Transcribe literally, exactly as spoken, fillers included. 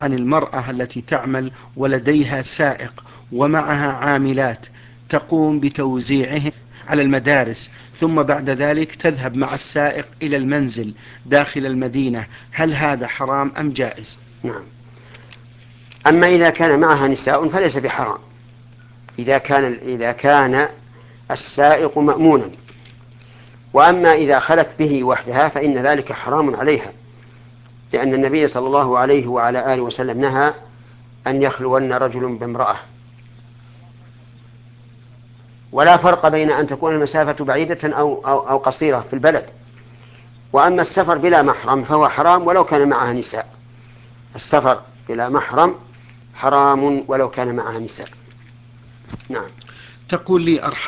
عن المرأة التي تعمل ولديها سائق ومعها عاملات تقوم بتوزيعهم على المدارس، ثم بعد ذلك تذهب مع السائق إلى المنزل داخل المدينة، هل هذا حرام أم جائز؟ نعم. أما إذا كان معها نساء فليس بحرام، إذا كان إذا كان السائق مأمونا. وأما إذا خلت به وحدها فإن ذلك حرام عليها، لأن النبي صلى الله عليه وعلى آله وسلم نهى أن يخلون رجل بامرأة. ولا فرق بين أن تكون المسافة بعيدة أو, أو, أو قصيرة في البلد. وأما السفر بلا محرم فهو حرام ولو كان معها نساء، السفر بلا محرم حرام ولو كان معها نساء. نعم. تقول لي أرحم